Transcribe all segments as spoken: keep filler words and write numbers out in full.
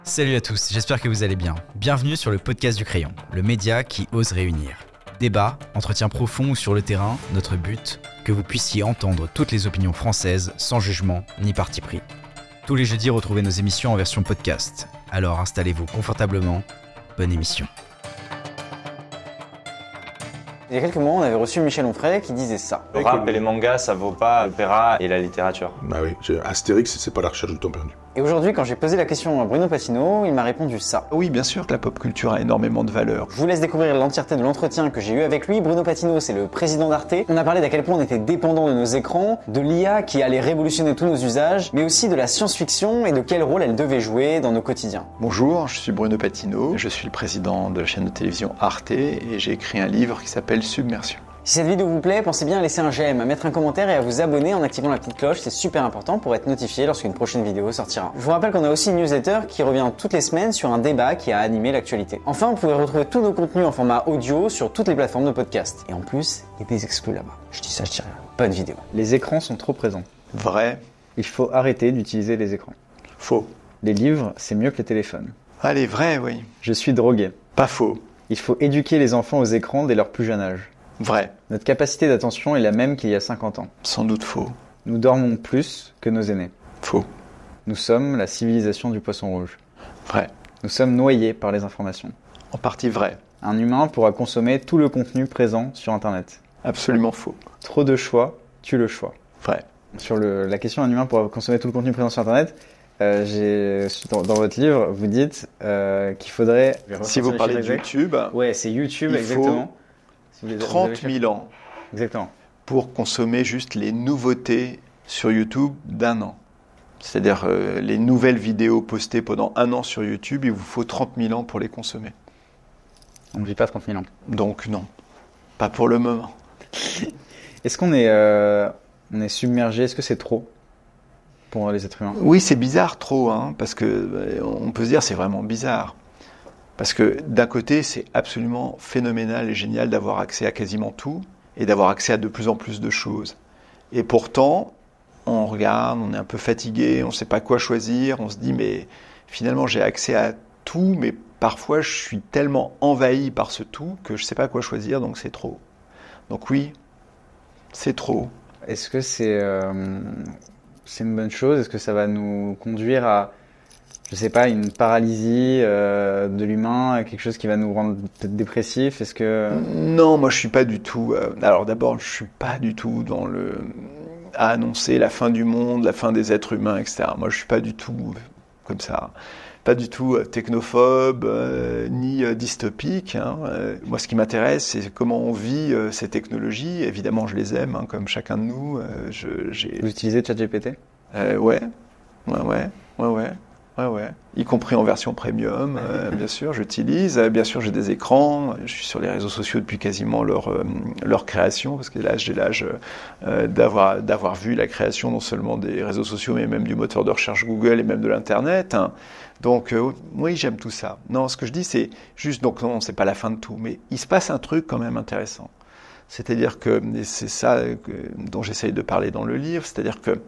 Salut à tous, j'espère que vous allez bien. Bienvenue sur le podcast du Crayon, le média qui ose réunir. Débat, entretien profond ou sur le terrain, notre but, que vous puissiez entendre toutes les opinions françaises sans jugement ni parti pris. Tous les jeudis, retrouvez nos émissions en version podcast. Alors installez-vous confortablement, bonne émission. Il y a quelques mois, on avait reçu Michel Onfray qui disait ça. Le rap et les mangas, ça vaut pas l'opéra et la littérature. Bah oui, Astérix, c'est pas la recherche du temps perdu. Et aujourd'hui, quand j'ai posé la question à Bruno Patino, il m'a répondu ça. Oui, bien sûr que la pop culture a énormément de valeur. Je vous laisse découvrir l'entièreté de l'entretien que j'ai eu avec lui. Bruno Patino, c'est le président d'Arte. On a parlé d'à quel point on était dépendant de nos écrans, de l'I A qui allait révolutionner tous nos usages, mais aussi de la science-fiction et de quel rôle elle devait jouer dans nos quotidiens. Bonjour, je suis Bruno Patino, je suis le président de la chaîne de télévision Arte et j'ai écrit un livre qui s'appelle Submersion. Si cette vidéo vous plaît, pensez bien à laisser un j'aime, à mettre un commentaire et à vous abonner en activant la petite cloche, c'est super important pour être notifié lorsqu'une prochaine vidéo sortira. Je vous rappelle qu'on a aussi une newsletter qui revient toutes les semaines sur un débat qui a animé l'actualité. Enfin, vous pouvez retrouver tous nos contenus en format audio sur toutes les plateformes de podcast. Et en plus, il y a des exclus là-bas. Je dis ça, je dis rien. Bonne vidéo. Les écrans sont trop présents. Vrai. Il faut arrêter d'utiliser les écrans. Faux. Les livres, c'est mieux que les téléphones. Allez, vrai, oui. Je suis drogué. Pas faux. Il faut éduquer les enfants aux écrans dès leur plus jeune âge. Vrai. Notre capacité d'attention est la même qu'il y a cinquante ans. Sans doute faux. Nous dormons plus que nos aînés. Faux. Nous sommes la civilisation du poisson rouge. Vrai. Nous sommes noyés par les informations. En partie vrai. Un humain pourra consommer tout le contenu présent sur Internet. Absolument faux. Trop de choix tue le choix. Vrai. Sur le, la question un humain pourra consommer tout le contenu présent sur Internet, euh, j'ai, dans, dans votre livre, vous dites euh, qu'il faudrait... Si vous parlez de YouTube... Ouais, c'est YouTube, il exactement. Faut trente mille ans Exactement. pour consommer juste les nouveautés sur YouTube d'un an. C'est-à-dire euh, les nouvelles vidéos postées pendant un an sur YouTube, il vous faut trente mille ans pour les consommer. On ne vit pas trente mille ans. Donc non, pas pour le moment. Est-ce qu'on est, euh, on est submergé? Est-ce que c'est trop pour les êtres humains? Oui, c'est bizarre trop, hein, parce que euh, on peut se dire c'est vraiment bizarre. Parce que d'un côté, c'est absolument phénoménal et génial d'avoir accès à quasiment tout et d'avoir accès à de plus en plus de choses. Et pourtant, on regarde, on est un peu fatigué, on ne sait pas quoi choisir, on se dit mais finalement j'ai accès à tout, mais parfois je suis tellement envahi par ce tout que je ne sais pas quoi choisir, donc c'est trop. Donc oui, c'est trop. Est-ce que c'est, euh, c'est une bonne chose? Est-ce que ça va nous conduire à... je sais pas, une paralysie euh, de l'humain, quelque chose qui va nous rendre peut-être dépressif? Est-ce que... Non, moi je suis pas du tout... Euh, alors d'abord, je suis pas du tout dans le... à annoncer la fin du monde, la fin des êtres humains, et cetera. Moi je suis pas du tout comme ça. Pas du tout euh, technophobe, euh, ni euh, dystopique. Hein. Euh, moi ce qui m'intéresse, c'est comment on vit euh, ces technologies. Évidemment, je les aime, hein, comme chacun de nous. Euh, je, j'ai... Vous utilisez ChatGPT? euh, Ouais, ouais, ouais, ouais, ouais. Ouais, ouais. Y compris en version premium, euh, bien sûr, j'utilise. Euh, bien sûr, j'ai des écrans. Je suis sur les réseaux sociaux depuis quasiment leur, euh, leur création, parce que là, j'ai l'âge euh, d'avoir, d'avoir vu la création non seulement des réseaux sociaux, mais même du moteur de recherche Google et même de l'Internet. Hein. Donc, euh, oui, j'aime tout ça. Non, ce que je dis, c'est juste, donc non, c'est pas la fin de tout, mais il se passe un truc quand même intéressant. C'est-à-dire que, et c'est ça que, dont j'essaye de parler dans le livre, c'est-à-dire que,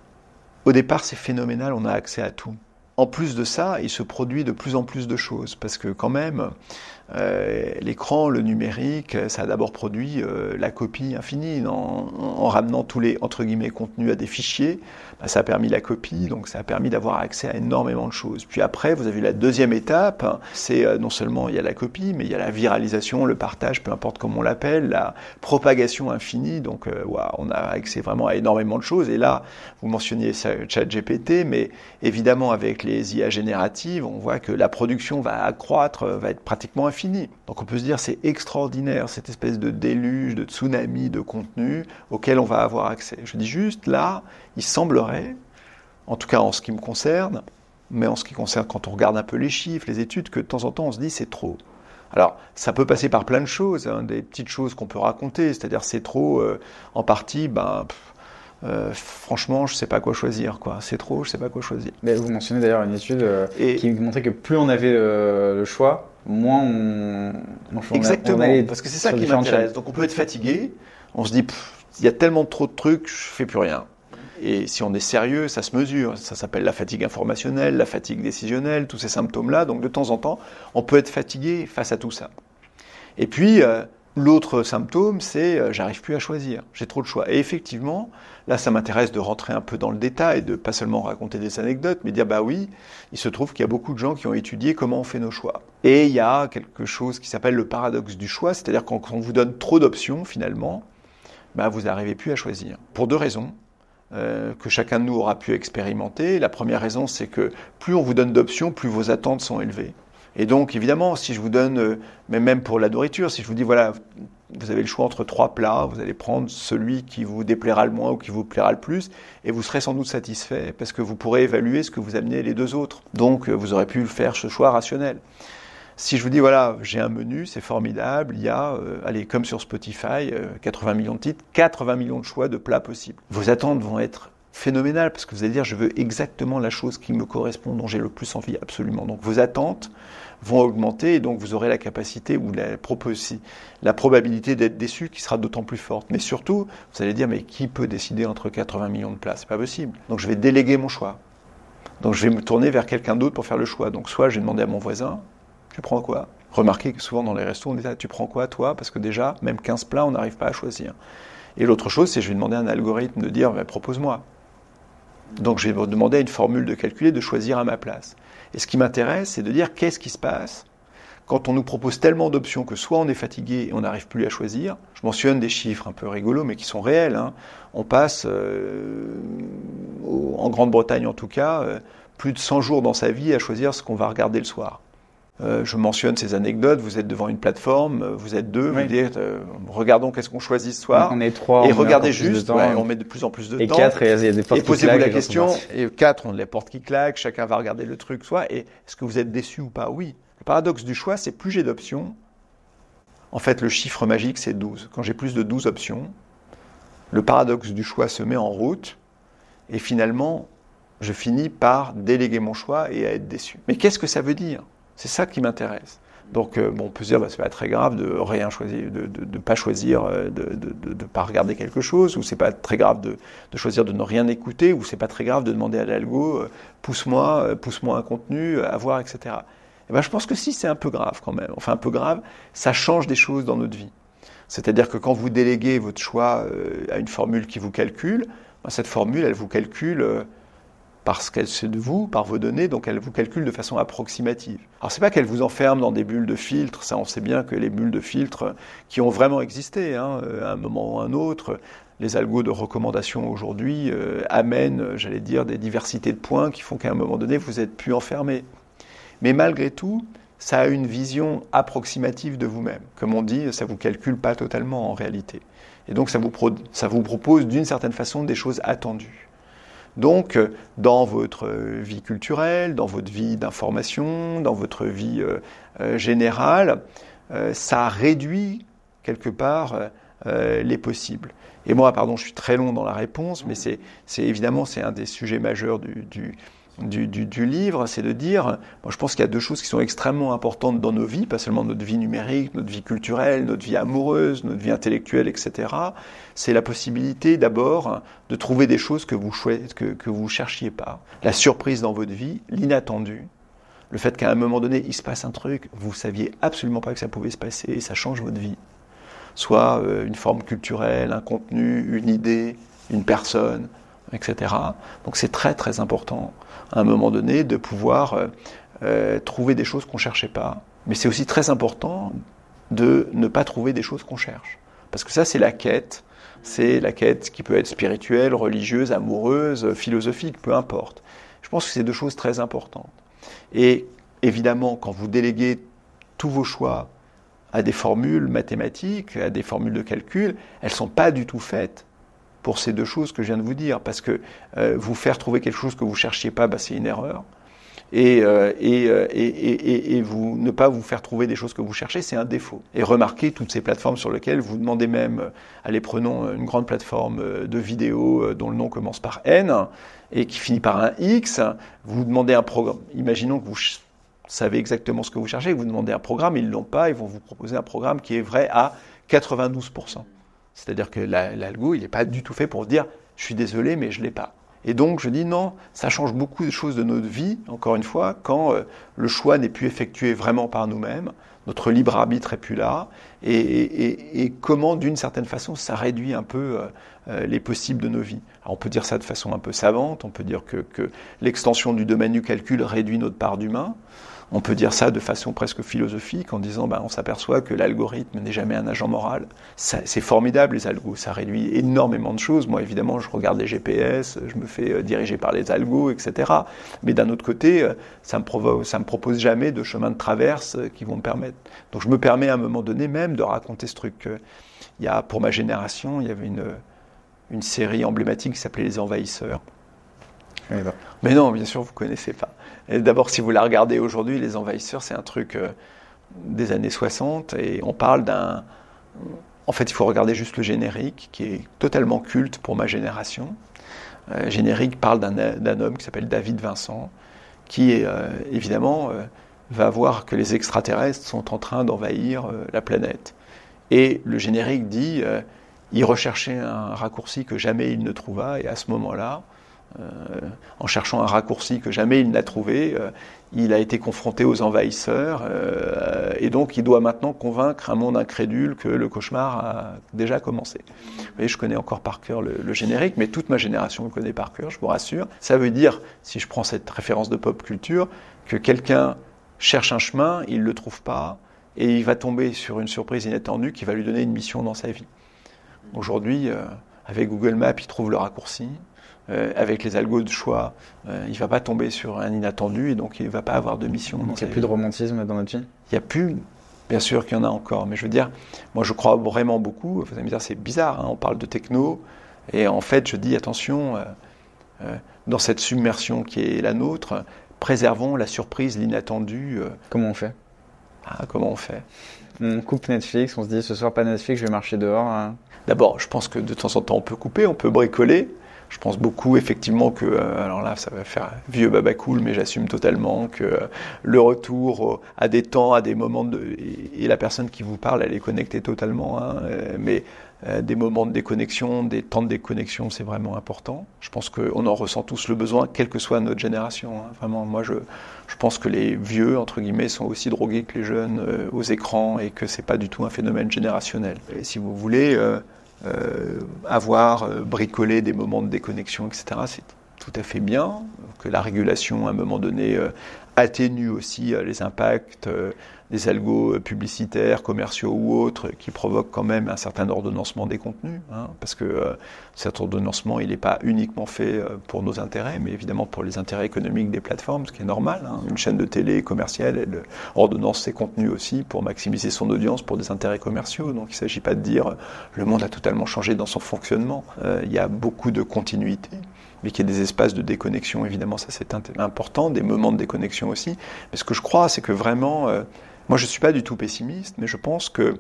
au départ, c'est phénoménal, on a accès à tout. En plus de ça, il se produit de plus en plus de choses, parce que quand même, euh, l'écran, le numérique, ça a d'abord produit euh, la copie infinie. En, en ramenant tous les, entre guillemets, contenus à des fichiers, bah, ça a permis la copie, donc ça a permis d'avoir accès à énormément de choses. Puis après, vous avez la deuxième étape, hein, c'est euh, non seulement il y a la copie, mais il y a la viralisation, le partage, peu importe comment on l'appelle, la propagation infinie, donc euh, wow, on a accès vraiment à énormément de choses. Et là, vous mentionniez ChatGPT, mais évidemment avec les I A génératives, on voit que la production va accroître, va être pratiquement infinie. Donc on peut se dire c'est extraordinaire cette espèce de déluge, de tsunami de contenu auquel on va avoir accès. Je dis juste là, il semblerait, en tout cas en ce qui me concerne, mais en ce qui concerne quand on regarde un peu les chiffres, les études, que de temps en temps on se dit c'est trop. Alors ça peut passer par plein de choses, hein, des petites choses qu'on peut raconter, c'est-à-dire c'est trop euh, en partie, ben... Pff, Euh, franchement, je sais pas quoi choisir, quoi. C'est trop, je sais pas quoi choisir. Mais vous mentionnez d'ailleurs une étude euh, Et... qui montrait que plus on avait le, le choix, moins on. on Exactement, on parce que c'est ça qui m'intéresse. Donc on peut être fatigué, on se dit, il y a tellement trop de trucs, je fais plus rien. Et si on est sérieux, ça se mesure. Ça s'appelle la fatigue informationnelle, la fatigue décisionnelle, tous ces symptômes-là. Donc de temps en temps, on peut être fatigué face à tout ça. Et puis, euh, l'autre symptôme, c'est euh, j'arrive plus à choisir, j'ai trop de choix. Et effectivement, là, ça m'intéresse de rentrer un peu dans le détail, de pas seulement raconter des anecdotes, mais dire, bah oui, il se trouve qu'il y a beaucoup de gens qui ont étudié comment on fait nos choix. Et il y a quelque chose qui s'appelle le paradoxe du choix, c'est-à-dire quand on vous donne trop d'options, finalement, bah, vous n'arrivez plus à choisir. Pour deux raisons. Euh, que chacun de nous aura pu expérimenter. La première raison, c'est que plus on vous donne d'options, plus vos attentes sont élevées. Et donc, évidemment, si je vous donne, euh, mais même pour la nourriture, si je vous dis, voilà, vous avez le choix entre trois plats, vous allez prendre celui qui vous déplaira le moins ou qui vous plaira le plus, et vous serez sans doute satisfait, parce que vous pourrez évaluer ce que vous amenez les deux autres. Donc, euh, vous aurez pu faire ce choix rationnel. Si je vous dis, voilà, j'ai un menu, c'est formidable, il y a, euh, allez, comme sur Spotify, euh, quatre-vingts millions de titres, quatre-vingts millions de choix de plats possibles. Vos attentes vont être phénoménales, parce que vous allez dire, je veux exactement la chose qui me correspond, dont j'ai le plus envie, absolument. Donc vos attentes vont augmenter, et donc vous aurez la capacité ou la, la probabilité d'être déçu qui sera d'autant plus forte. Mais surtout, vous allez dire, mais qui peut décider entre quatre-vingts millions de plats? C'est pas possible. Donc je vais déléguer mon choix. Donc je vais me tourner vers quelqu'un d'autre pour faire le choix. Donc soit je vais demander à mon voisin, tu prends quoi? Remarquez que souvent dans les restos, on dit, ah, tu prends quoi toi? Parce que déjà, même quinze plats, on n'arrive pas à choisir. Et l'autre chose, c'est que je vais demander à un algorithme de dire, bah, propose-moi. Donc je vais demander à une formule de calculer de choisir à ma place. Et ce qui m'intéresse, c'est de dire qu'est-ce qui se passe quand on nous propose tellement d'options que soit on est fatigué et on n'arrive plus à choisir. Je mentionne des chiffres un peu rigolos, mais qui sont réels. Hein. On passe, euh, au, en Grande-Bretagne en tout cas, euh, plus de cent jours dans sa vie à choisir ce qu'on va regarder le soir. Euh, je mentionne ces anecdotes, vous êtes devant une plateforme, vous êtes deux, oui. Vous dites, euh, regardons qu'est-ce qu'on choisit ce soir. On est trois, et on regardez juste, temps, ouais, on met de plus en plus de et temps. Quatre, et, et, des portes et posez-vous qui la claquent, question, et quatre, on a les portes qui claquent, chacun va regarder le truc, soit, et est-ce que vous êtes déçu ou pas? Oui. Le paradoxe du choix, c'est plus j'ai d'options, en fait, le chiffre magique, c'est douze. Quand j'ai plus de douze options, le paradoxe du choix se met en route, et finalement, je finis par déléguer mon choix et à être déçu. Mais qu'est-ce que ça veut dire? C'est ça qui m'intéresse. Donc, euh, bon, on peut se dire, bah, c'est pas très grave de rien choisir, de ne pas choisir, de ne pas regarder quelque chose, ou c'est pas très grave de, de choisir de ne rien écouter, ou c'est pas très grave de demander à l'algo, euh, pousse-moi, euh, pousse-moi un contenu, à voir, et cetera. Et ben, je pense que si, c'est un peu grave quand même. Enfin, un peu grave, ça change des choses dans notre vie. C'est-à-dire que quand vous déléguez votre choix euh, à une formule qui vous calcule, ben, cette formule, elle vous calcule euh, parce qu'elle c'est de vous, par vos données, donc elle vous calcule de façon approximative. Alors c'est pas qu'elle vous enferme dans des bulles de filtre, ça on sait bien que les bulles de filtre qui ont vraiment existé, hein, à un moment ou à un autre, les algos de recommandation aujourd'hui euh, amènent, j'allais dire, des diversités de points qui font qu'à un moment donné vous êtes plus enfermé. Mais malgré tout, ça a une vision approximative de vous-même. Comme on dit, ça ne vous calcule pas totalement en réalité. Et donc ça vous, pro- ça vous propose d'une certaine façon des choses attendues. Donc, dans votre vie culturelle, dans votre vie d'information, dans votre vie euh, euh, générale, euh, ça réduit quelque part euh, les possibles. Et moi, pardon, je suis très long dans la réponse, mais c'est, c'est évidemment c'est un des sujets majeurs du, du, du, du, du livre, c'est de dire, moi je pense qu'il y a deux choses qui sont extrêmement importantes dans nos vies, pas seulement notre vie numérique, notre vie culturelle, notre vie amoureuse, notre vie intellectuelle, et cetera. C'est la possibilité d'abord de trouver des choses que vous chouette, que, que vous cherchiez pas. La surprise dans votre vie, l'inattendu, le fait qu'à un moment donné, il se passe un truc, vous saviez absolument pas que ça pouvait se passer et ça change votre vie. Soit euh, une forme culturelle, un contenu, une idée, une personne, et cetera. Donc c'est très très important à un moment donné de pouvoir euh, euh, trouver des choses qu'on ne cherchait pas. Mais c'est aussi très important de ne pas trouver des choses qu'on cherche. Parce que ça c'est la quête, c'est la quête qui peut être spirituelle, religieuse, amoureuse, philosophique, peu importe. Je pense que c'est deux choses très importantes. Et évidemment, quand vous déléguez tous vos choix à des formules mathématiques, à des formules de calcul, elles ne sont pas du tout faites pour ces deux choses que je viens de vous dire, parce que euh, vous faire trouver quelque chose que vous ne cherchiez pas, bah, c'est une erreur. Et, euh, et, et, et, et vous, ne pas vous faire trouver des choses que vous cherchez, c'est un défaut. Et remarquez toutes ces plateformes sur lesquelles vous demandez même, allez, prenons une grande plateforme de vidéo dont le nom commence par N et qui finit par un X, vous demandez un programme. Imaginons que vous savez exactement ce que vous cherchez, vous demandez un programme, ils ne l'ont pas, ils vont vous proposer un programme qui est vrai à quatre-vingt-douze pour cent. C'est-à-dire que la, l'algo, il n'est pas du tout fait pour dire je suis désolé, mais je ne l'ai pas. Et donc je dis non, ça change beaucoup de choses de notre vie, encore une fois, quand euh, le choix n'est plus effectué vraiment par nous-mêmes, notre libre arbitre n'est plus là, et, et, et comment d'une certaine façon ça réduit un peu euh, les possibles de nos vies. Alors, on peut dire ça de façon un peu savante, on peut dire que, que l'extension du domaine du calcul réduit notre part d'humain. On peut dire ça de façon presque philosophique en disant ben, on s'aperçoit que l'algorithme n'est jamais un agent moral. Ça, c'est formidable les algos, ça réduit énormément de choses. Moi évidemment je regarde les G P S, je me fais euh, diriger par les algos, et cetera. Mais d'un autre côté, euh, ça me provoque, ça me propose jamais de chemin de traverse euh, qui vont me permettre. Donc je me permets à un moment donné même de raconter ce truc. Euh, il y a, pour ma génération, il y avait une, une série emblématique qui s'appelait Les Envahisseurs. Oui, bah. Mais non, bien sûr, vous ne connaissez pas. Et d'abord, si vous la regardez aujourd'hui, Les Envahisseurs, c'est un truc euh, des années soixante, et on parle d'un... En fait, il faut regarder juste le générique, qui est totalement culte pour ma génération. Euh, le générique parle d'un, d'un homme qui s'appelle David Vincent, qui, euh, évidemment, euh, va voir que les extraterrestres sont en train d'envahir euh, la planète. Et le générique dit, euh, il recherchait un raccourci que jamais il ne trouva, et à ce moment-là, Euh, en cherchant un raccourci que jamais il n'a trouvé, euh, il a été confronté aux envahisseurs euh, et donc il doit maintenant convaincre un monde incrédule que le cauchemar a déjà commencé. Vous voyez, je connais encore par cœur le, le générique, mais toute ma génération le connaît par cœur, je vous rassure. Ça veut dire, si je prends cette référence de pop culture, que quelqu'un cherche un chemin, il ne le trouve pas, et il va tomber sur une surprise inattendue qui va lui donner une mission dans sa vie. Aujourd'hui, euh, avec Google Maps, il trouve le raccourci. Euh, avec les algos de choix, euh, il ne va pas tomber sur un inattendu et donc il ne va pas avoir de mission. Donc il n'y a plus de romantisme dans notre vie ? Il n'y a plus, bien sûr qu'il y en a encore, mais je veux dire, moi je crois vraiment beaucoup, vous allez me dire c'est bizarre, hein, on parle de techno, et en fait je dis attention, euh, euh, dans cette submersion qui est la nôtre, préservons la surprise, l'inattendu. Euh, comment on fait ? Ah, comment on fait ? On coupe Netflix, on se dit ce soir pas Netflix, je vais marcher dehors. Hein. D'abord, je pense que de temps en temps on peut couper, on peut bricoler. Je pense beaucoup effectivement que, euh, alors là ça va faire vieux baba cool, mais j'assume totalement que euh, le retour euh, à des temps, à des moments, de, et, et la personne qui vous parle, elle est connectée totalement, hein, euh, mais euh, des moments de déconnexion, des temps de déconnexion, c'est vraiment important. Je pense qu'on en ressent tous le besoin, quelle que soit notre génération. Hein. Vraiment, moi je, je pense que les vieux, entre guillemets, sont aussi drogués que les jeunes euh, aux écrans et que c'est pas du tout un phénomène générationnel. Et si vous voulez... Euh, Euh, avoir euh, bricolé des moments de déconnexion, et cetera, c'est tout à fait bien, que la régulation, à un moment donné, euh, atténue aussi euh, les impacts euh, des algos publicitaires, commerciaux ou autres, qui provoquent quand même un certain ordonnancement des contenus, hein, parce que euh, cet ordonnancement, il n'est pas uniquement fait euh, pour nos intérêts, mais évidemment pour les intérêts économiques des plateformes, ce qui est normal. Hein. Une chaîne de télé commerciale, elle ordonnance ses contenus aussi pour maximiser son audience pour des intérêts commerciaux. Donc il ne s'agit pas de dire euh, le monde a totalement changé dans son fonctionnement. Euh, il y a beaucoup de continuité, mais qu'il y ait des espaces de déconnexion, évidemment, ça c'est important, des moments de déconnexion aussi. Mais ce que je crois, c'est que vraiment... Euh, Moi, je ne suis pas du tout pessimiste, mais je pense que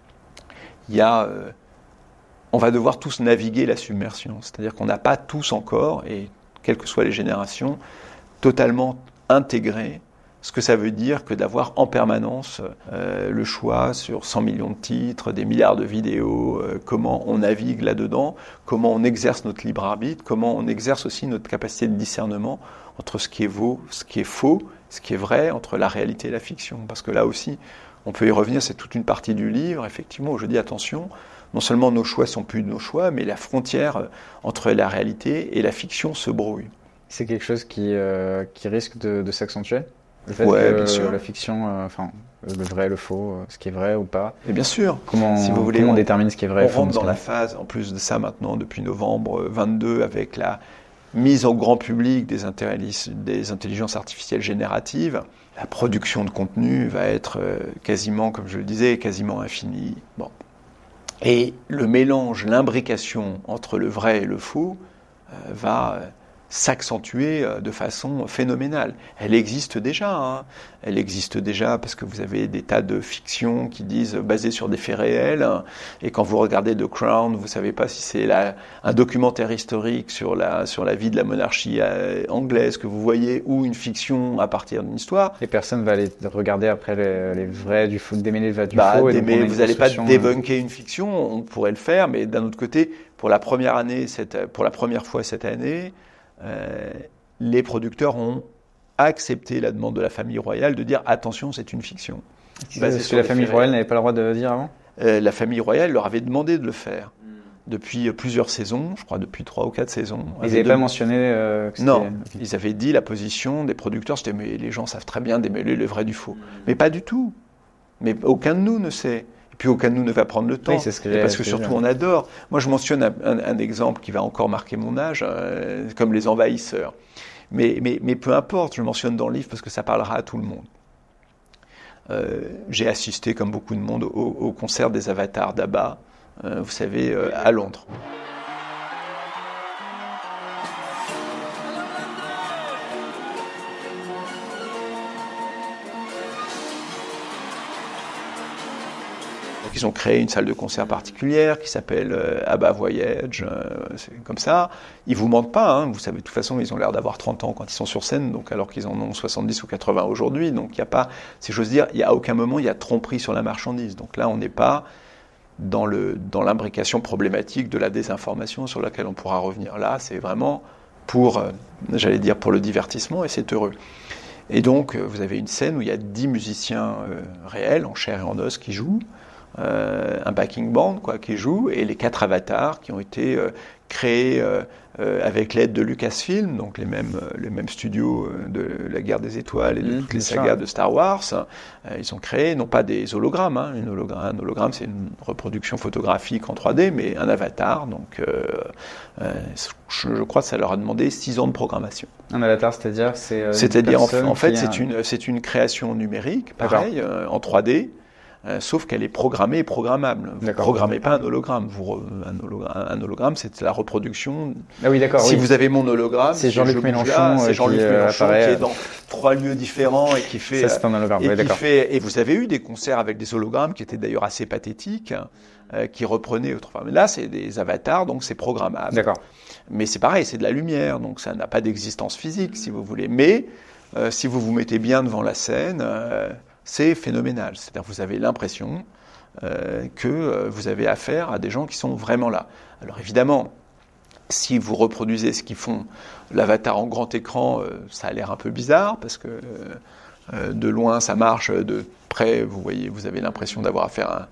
il y a, euh, on va devoir tous naviguer la submersion. C'est-à-dire qu'on n'a pas tous encore, et quelles que soient les générations, totalement intégré ce que ça veut dire que d'avoir en permanence euh, le choix sur cent millions de titres, des milliards de vidéos, euh, comment on navigue là-dedans, comment on exerce notre libre arbitre, comment on exerce aussi notre capacité de discernement entre ce qui est faux, ce qui est faux, ce qui est vrai, entre la réalité et la fiction. Parce que là aussi, on peut y revenir, c'est toute une partie du livre, effectivement, où je dis attention, non seulement nos choix sont plus de nos choix, mais la frontière entre la réalité et la fiction se brouille. C'est quelque chose qui, euh, qui risque de, de s'accentuer ? Le fait ouais, que bien sûr. La fiction, euh, enfin, le vrai, le faux, euh, ce qui est vrai ou pas. Et bien sûr. Comment, si vous voulez, comment on, on détermine ce qui est vrai On et faux rentre dans la phase, en plus de ça maintenant, depuis novembre vingt-deux, avec la mise au grand public des, intelli- des intelligences artificielles génératives. La production de contenu va être euh, quasiment, comme je le disais, quasiment infinie. Bon. Et le mélange, l'imbrication entre le vrai et le faux euh, va... Euh, s'accentuer de façon phénoménale. Elle existe déjà, hein. Elle existe déjà parce que vous avez des tas de fictions qui disent basées sur des faits réels, hein. Et quand vous regardez The Crown, vous savez pas si c'est la, un documentaire historique sur la, sur la vie de la monarchie anglaise que vous voyez ou une fiction à partir d'une histoire. Les personnes vont aller regarder après les, les vrais du faux, démêler le du bah, faux. Et démêler, vous n'allez pas euh... débunker une fiction, on pourrait le faire, mais d'un autre côté, pour la première année, cette, pour la première fois cette année, Euh, les producteurs ont accepté la demande de la famille royale de dire attention, c'est une fiction. Parce que la famille royale n'avait pas le droit de dire avant euh, La famille royale leur avait demandé de le faire depuis plusieurs saisons, je crois depuis trois ou quatre saisons. Ils n'avaient de... pas mentionné euh, que Non, okay. Ils avaient dit la position des producteurs, c'était mais les gens savent très bien démêler le vrai du faux. Mais pas du tout. Mais aucun de nous ne sait. Puis aucun de nous ne va prendre le temps, oui, c'est ce que parce que surtout on adore. Moi je mentionne un, un, un exemple qui va encore marquer mon âge, euh, comme les envahisseurs. Mais, mais, mais peu importe, je le mentionne dans le livre parce que ça parlera à tout le monde. Euh, j'ai assisté, comme beaucoup de monde, au, au concert des avatars d'Abba, euh, vous savez, euh, à Londres. Ils ont créé une salle de concert particulière qui s'appelle euh, Abba Voyage, euh, c'est comme ça. Ils vous mentent pas, hein. Vous savez, de toute façon, ils ont l'air d'avoir trente ans quand ils sont sur scène, donc alors qu'ils en ont soixante-dix ou quatre-vingts aujourd'hui. Donc il n'y a pas, si j'ose dire, il n'y a à aucun moment il y a tromperie sur la marchandise. Donc là, on n'est pas dans le dans l'imbrication problématique de la désinformation sur laquelle on pourra revenir. Là, c'est vraiment pour, euh, j'allais dire, pour le divertissement, et c'est heureux. Et donc, euh, vous avez une scène où il y a dix musiciens euh, réels, en chair et en os, qui jouent. Euh, un backing band quoi, qui joue, et les quatre avatars qui ont été euh, créés euh, euh, avec l'aide de Lucasfilm, donc les mêmes, euh, les mêmes studios euh, de la Guerre des Étoiles et de mmh, toutes les sagas ça. de Star Wars. Euh, ils ont créé, non pas des hologrammes, hein, une hologramme, un hologramme c'est une reproduction photographique en trois D, mais un avatar, donc euh, euh, je, je crois que ça leur a demandé six ans de programmation. Un avatar, c'est-à-dire c'est euh, C'est-à-dire, en, en fait, c'est, a... une, c'est une création numérique, pareil, euh, en trois D, Euh, sauf qu'elle est programmée et programmable. Vous ne programmez pas un hologramme. Vous re, un, hologramme un hologramme, c'est la reproduction. Ah oui, d'accord. Si oui. vous avez mon hologramme, c'est Jean-Luc Mélenchon, là, c'est Jean-Luc qui, Mélenchon apparaît, qui est dans trois lieux différents et qui fait. Ça, c'est un hologramme. Et, oui, qui fait, et vous avez eu des concerts avec des hologrammes qui étaient d'ailleurs assez pathétiques, euh, qui reprenaient autrefois. Mais là, c'est des avatars, donc c'est programmable. D'accord. Mais c'est pareil, c'est de la lumière, donc ça n'a pas d'existence physique, si vous voulez. Mais euh, si vous vous mettez bien devant la scène, euh, c'est phénoménal. C'est-à-dire que vous avez l'impression Euh, que euh, vous avez affaire à des gens qui sont vraiment là. Alors évidemment, si vous reproduisez ce qu'ils font, l'avatar en grand écran, euh, ça a l'air un peu bizarre, parce que euh, de loin ça marche, de près vous voyez, vous avez l'impression d'avoir affaire à,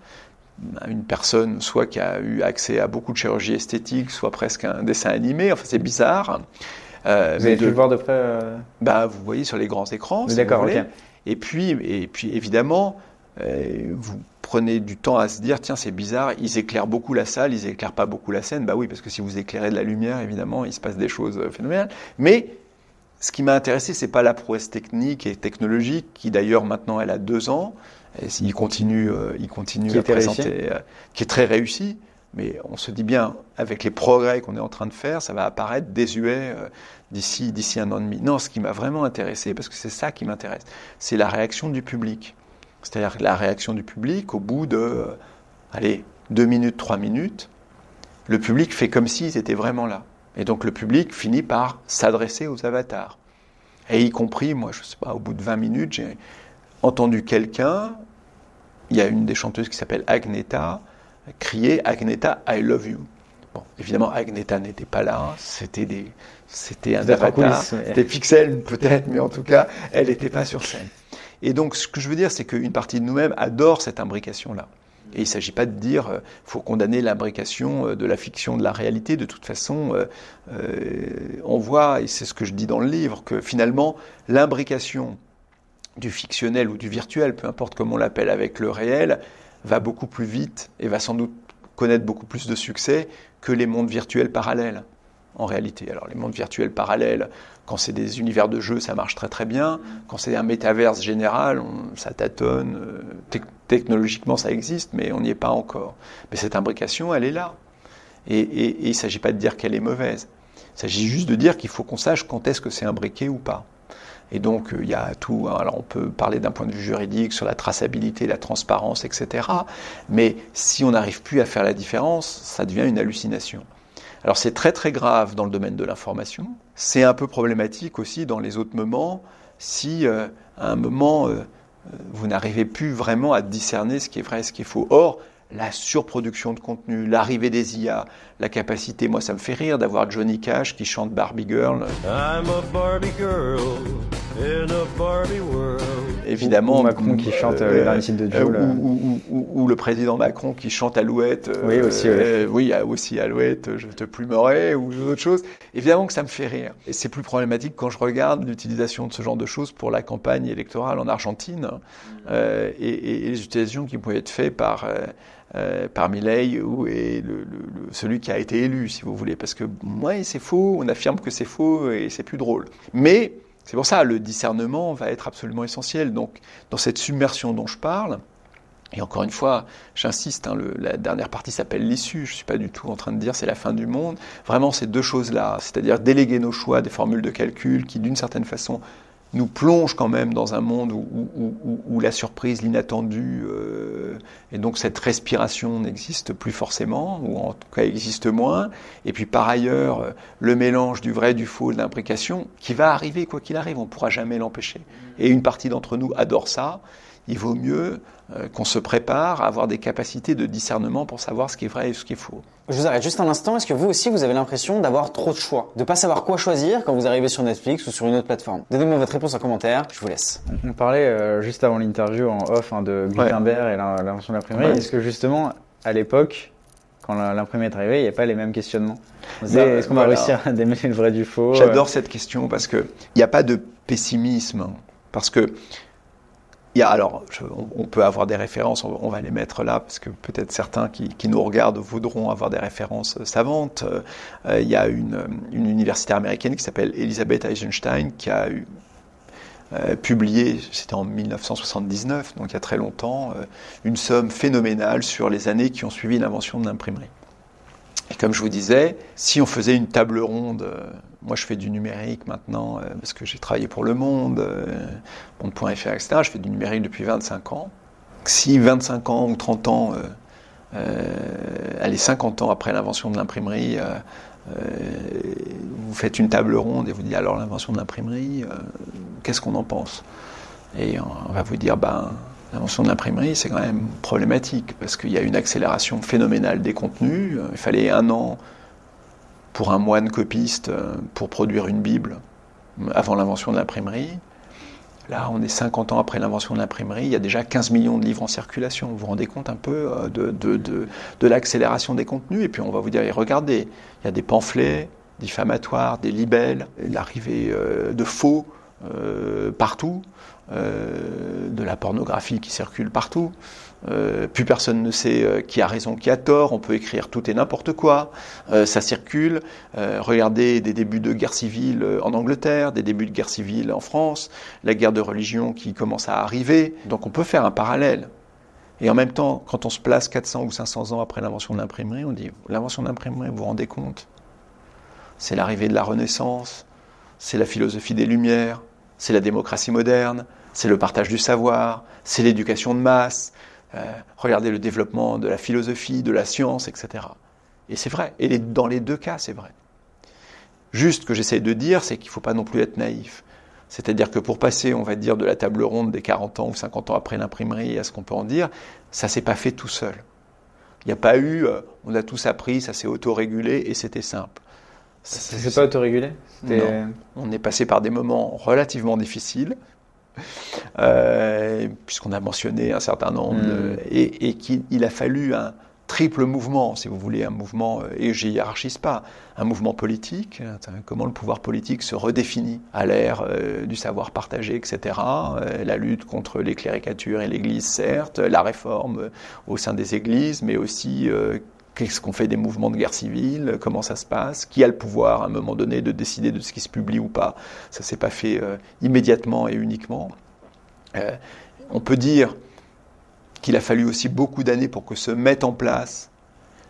à une personne soit qui a eu accès à beaucoup de chirurgie esthétique, soit presque un dessin animé, enfin c'est bizarre. Euh, vous avez pu le voir de près euh... bah, vous voyez sur les grands écrans, si d'accord, vous voulez. Ok. Et puis, et puis évidemment, euh, vous prenez du temps à se dire, tiens, c'est bizarre, ils éclairent beaucoup la salle, ils éclairent pas beaucoup la scène. Bah oui, parce que si vous éclairez de la lumière, évidemment, il se passe des choses phénoménales. Mais ce qui m'a intéressé, c'est pas la prouesse technique et technologique, qui d'ailleurs maintenant elle a deux ans, et il continue, euh, il continue qui à présenter, euh, qui est très réussi. Mais on se dit bien, avec les progrès qu'on est en train de faire, ça va apparaître désuet euh, d'ici, d'ici un an et demi. Non, ce qui m'a vraiment intéressé, parce que c'est ça qui m'intéresse, c'est la réaction du public. C'est-à-dire la réaction du public, au bout de, euh, allez, deux minutes, trois minutes, le public fait comme s'ils étaient vraiment là. Et donc le public finit par s'adresser aux avatars. Et y compris, moi, je ne sais pas, au bout de vingt minutes, j'ai entendu quelqu'un, il y a une des chanteuses qui s'appelle Agnetha, crier « Agnetha, I love you ». Bon, évidemment, Agnetha n'était pas là, c'était, des, c'était un avatar, c'était Pixel peut-être, mais en tout cas, elle n'était pas sur scène. Et donc, ce que je veux dire, c'est qu'une partie de nous-mêmes adore cette imbrication-là. Et il ne s'agit pas de dire qu'il euh, faut condamner l'imbrication euh, de la fiction de la réalité. De toute façon, euh, euh, on voit, et c'est ce que je dis dans le livre, que finalement, l'imbrication du fictionnel ou du virtuel, peu importe comment on l'appelle, avec le réel, va beaucoup plus vite et va sans doute connaître beaucoup plus de succès que les mondes virtuels parallèles, en réalité. Alors, les mondes virtuels parallèles, quand c'est des univers de jeux, ça marche très très bien. Quand c'est un métaverse général, on, ça tâtonne. Euh, te- technologiquement, ça existe, mais on n'y est pas encore. Mais cette imbrication, elle est là. Et, et, et il ne s'agit pas de dire qu'elle est mauvaise. Il s'agit juste de dire qu'il faut qu'on sache quand est-ce que c'est imbriqué ou pas. Et donc, il y a tout. Alors, on peut parler d'un point de vue juridique sur la traçabilité, la transparence, et cetera. Mais si on n'arrive plus à faire la différence, ça devient une hallucination. Alors, c'est très, très grave dans le domaine de l'information. C'est un peu problématique aussi dans les autres moments si, euh, à un moment, euh, vous n'arrivez plus vraiment à discerner ce qui est vrai et ce qui est faux. Or, la surproduction de contenu, l'arrivée des I A, la capacité, moi ça me fait rire d'avoir Johnny Cash qui chante Barbie Girl. I'm a Barbie girl in a Barbie world. Évidemment, ou Macron qui chante euh, le dernier titre de Joule. Euh, ou, ou, ou, ou le président Macron qui chante Alouette. Euh, oui, aussi. Euh, oui, aussi Alouette, je te plumerai, ou d'autres choses. Évidemment que ça me fait rire. Et c'est plus problématique quand je regarde l'utilisation de ce genre de choses pour la campagne électorale en Argentine euh, et, et, et les utilisations qui pouvaient être faites par... Euh, Euh, par Milei ou et le, le, le, celui qui a été élu, si vous voulez. Parce que, ouais, c'est faux, on affirme que c'est faux et c'est plus drôle. Mais, c'est pour ça, le discernement va être absolument essentiel. Donc, dans cette submersion dont je parle, et encore une fois, j'insiste, hein, le, la dernière partie s'appelle l'issue, je ne suis pas du tout en train de dire c'est la fin du monde. Vraiment, ces deux choses-là, c'est-à-dire déléguer nos choix, des formules de calcul qui, d'une certaine façon, nous plonge quand même dans un monde où, où, où, où la surprise, l'inattendu, euh, et donc cette respiration n'existe plus forcément, ou en tout cas existe moins. Et puis par ailleurs, le mélange du vrai, du faux, de l'imbrication, qui va arriver quoi qu'il arrive, on ne pourra jamais l'empêcher. Et une partie d'entre nous adore ça. Il vaut mieux euh, qu'on se prépare à avoir des capacités de discernement pour savoir ce qui est vrai et ce qui est faux. Je vous arrête juste un instant. Est-ce que vous aussi, vous avez l'impression d'avoir trop de choix, de pas savoir quoi choisir quand vous arrivez sur Netflix ou sur une autre plateforme? Donnez-moi votre réponse en commentaire. Je vous laisse. On parlait euh, juste avant l'interview en off hein, de Gutenberg ouais. et l'invention de l'imprimerie. Ouais. Est-ce que justement, à l'époque, quand l'imprimerie est arrivée, il n'y avait pas les mêmes questionnements? Bah, Est-ce qu'on voilà. va réussir à démêler le vrai du faux? J'adore euh... cette question parce que il n'y a pas de pessimisme. Parce que Il y a, alors, je, on peut avoir des références, on, on va les mettre là, parce que peut-être certains qui, qui nous regardent voudront avoir des références savantes. Euh, il y a une, une universitaire américaine qui s'appelle Elizabeth Eisenstein, qui a eu, euh, publié, c'était en mille neuf cent soixante-dix-neuf, donc il y a très longtemps, euh, une somme phénoménale sur les années qui ont suivi l'invention de l'imprimerie. Et comme je vous disais, si on faisait une table ronde, euh, moi je fais du numérique maintenant, euh, parce que j'ai travaillé pour Le Monde, euh, Monde.fr, et cetera. Je fais du numérique depuis vingt-cinq ans. Si vingt-cinq ans ou trente ans, euh, euh, allez, cinquante ans après l'invention de l'imprimerie, euh, euh, vous faites une table ronde et vous dites alors l'invention de l'imprimerie, euh, qu'est-ce qu'on en pense? Et on va vous dire, ben... L'invention de l'imprimerie, c'est quand même problématique parce qu'il y a une accélération phénoménale des contenus. Il fallait un an pour un moine copiste pour produire une Bible avant l'invention de l'imprimerie. Là, on est cinquante ans après l'invention de l'imprimerie. Il y a déjà quinze millions de livres en circulation. Vous vous rendez compte un peu de, de, de, de l'accélération des contenus? Et puis on va vous dire, regardez, il y a des pamphlets diffamatoires, des libelles, l'arrivée de faux euh, partout. Euh, de la pornographie qui circule partout. Euh, plus personne ne sait euh, qui a raison, qui a tort. On peut écrire tout et n'importe quoi. Euh, ça circule. Euh, regardez des débuts de guerre civile en Angleterre, des débuts de guerre civile en France, la guerre de religion qui commence à arriver. Donc on peut faire un parallèle. Et en même temps, quand on se place quatre cents ou cinq cents ans après l'invention de l'imprimerie, on dit l'invention de l'imprimerie, vous vous rendez compte? C'est l'arrivée de la Renaissance, c'est la philosophie des Lumières, c'est la démocratie moderne, c'est le partage du savoir, c'est l'éducation de masse. Euh, regardez le développement de la philosophie, de la science, et cetera. Et c'est vrai. Et les, dans les deux cas, c'est vrai. Juste ce que j'essaie de dire, c'est qu'il ne faut pas non plus être naïf. C'est-à-dire que pour passer, on va dire, de la table ronde des quarante ans ou cinquante ans après l'imprimerie à ce qu'on peut en dire, ça ne s'est pas fait tout seul. Il n'y a pas eu, euh, on a tous appris, ça s'est autorégulé et c'était simple. Ça s'est pas autorégulé? Non. On est passé par des moments relativement difficiles, euh, puisqu'on a mentionné un certain nombre, mmh. de, et, et qu'il a fallu un triple mouvement, si vous voulez, un mouvement, et je hiérarchise pas, un mouvement politique, comment le pouvoir politique se redéfinit à l'ère euh, du savoir partagé, et cetera, euh, la lutte contre les cléricatures et l'Église, certes, la réforme au sein des églises, mais aussi... Euh, Qu'est-ce qu'on fait des mouvements de guerre civile? Comment ça se passe? Qui a le pouvoir à un moment donné de décider de ce qui se publie ou pas? Ça ne s'est pas fait euh, immédiatement et uniquement. Euh, on peut dire qu'il a fallu aussi beaucoup d'années pour que se mette en place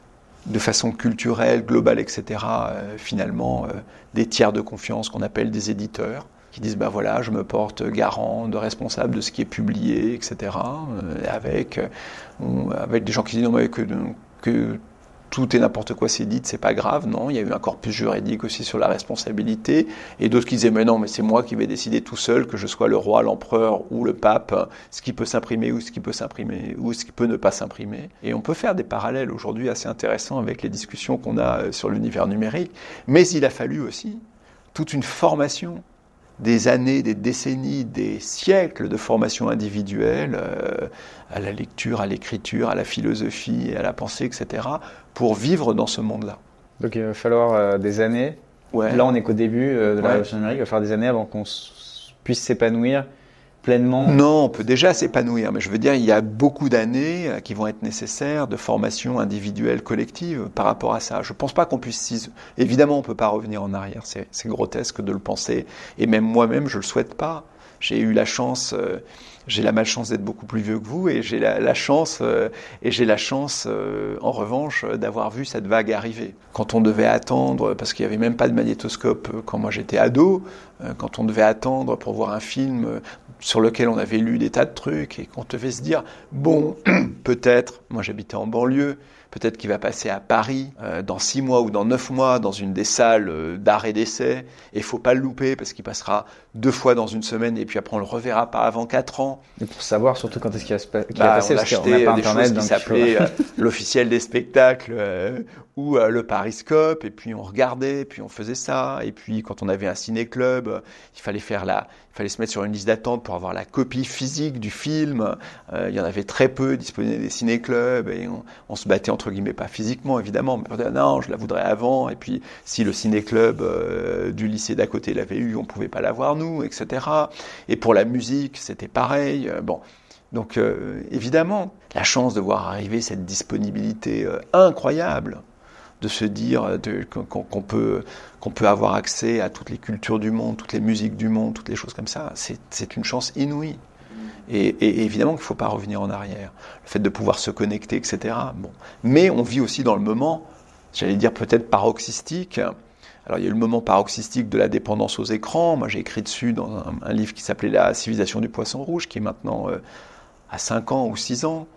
de façon culturelle, globale, et cetera, euh, finalement, euh, des tiers de confiance qu'on appelle des éditeurs, qui disent, ben voilà, je me porte garant, de responsable de ce qui est publié, et cetera, euh, avec, euh, on, avec des gens qui disent, non, mais que, que tout et n'importe quoi c'est dit, c'est pas grave, non, il y a eu un corpus juridique aussi sur la responsabilité, et d'autres qui disaient, mais non, mais c'est moi qui vais décider tout seul, que je sois le roi, l'empereur ou le pape, ce qui peut s'imprimer ou ce qui peut s'imprimer, ou ce qui peut ne pas s'imprimer. Et on peut faire des parallèles aujourd'hui assez intéressants avec les discussions qu'on a sur l'univers numérique, mais il a fallu aussi toute une formation, des années, des décennies, des siècles de formation individuelle euh, à la lecture, à l'écriture, à la philosophie, à la pensée, et cetera, pour vivre dans ce monde-là. Donc il va falloir euh, des années. Ouais. Là, on est qu'au début euh, de la Ouais. révolution numérique. Il va falloir des années avant qu'on s- puisse s'épanouir pleinement. Non, on peut déjà s'épanouir, mais je veux dire, il y a beaucoup d'années euh, qui vont être nécessaires de formation individuelle, collective par rapport à ça. Je ne pense pas qu'on puisse... s'is- Évidemment, on ne peut pas revenir en arrière, c'est, c'est grotesque de le penser, et même moi-même, je ne le souhaite pas. J'ai eu la chance, euh, j'ai la malchance d'être beaucoup plus vieux que vous, et j'ai la, la chance, euh, et j'ai la chance, euh, en revanche, d'avoir vu cette vague arriver. Quand on devait attendre, parce qu'il n'y avait même pas de magnétoscope euh, quand moi j'étais ado, euh, quand on devait attendre pour voir un film euh, sur lequel on avait lu des tas de trucs, et qu'on devait se dire, bon, peut-être, moi j'habitais en banlieue, peut-être qu'il va passer à Paris euh, dans six mois ou dans neuf mois dans une des salles euh, d'art et d'essai, et il faut pas le louper parce qu'il passera deux fois dans une semaine et puis après on le reverra pas avant quatre ans. Et pour savoir surtout quand est-ce qu'il va se pa- qu'il Bah, va passer, on parce qu'on achetait n'a pas des internet. choses qui donc il s'appelaient faut- euh, l'officiel des spectacles euh, ou euh, le Pariscope, et puis on regardait, puis on faisait ça, et puis quand on avait un ciné-club, euh, il fallait faire la, il fallait se mettre sur une liste d'attente pour avoir la copie physique du film. Euh, il y en avait très peu disponibles des ciné-clubs, et on, on se battait entre guillemets, pas physiquement évidemment, mais on disait non, je la voudrais avant, et puis si le ciné-club euh, du lycée d'à côté l'avait eu, on pouvait pas l'avoir nous, et cetera. Et pour la musique, c'était pareil. Euh, bon. Donc euh, évidemment, la chance de voir arriver cette disponibilité euh, incroyable, de se dire de, qu'on, qu'on, peut, qu'on peut avoir accès à toutes les cultures du monde, toutes les musiques du monde, toutes les choses comme ça, c'est, c'est une chance inouïe. Et, et, et évidemment qu'il ne faut pas revenir en arrière. Le fait de pouvoir se connecter, et cetera. Bon. Mais on vit aussi dans le moment, j'allais dire peut-être paroxystique. Alors il y a eu le moment paroxystique de la dépendance aux écrans. Moi j'ai écrit dessus dans un, un livre qui s'appelait La civilisation du poisson rouge, qui est maintenant euh, à cinq ans ou six ans.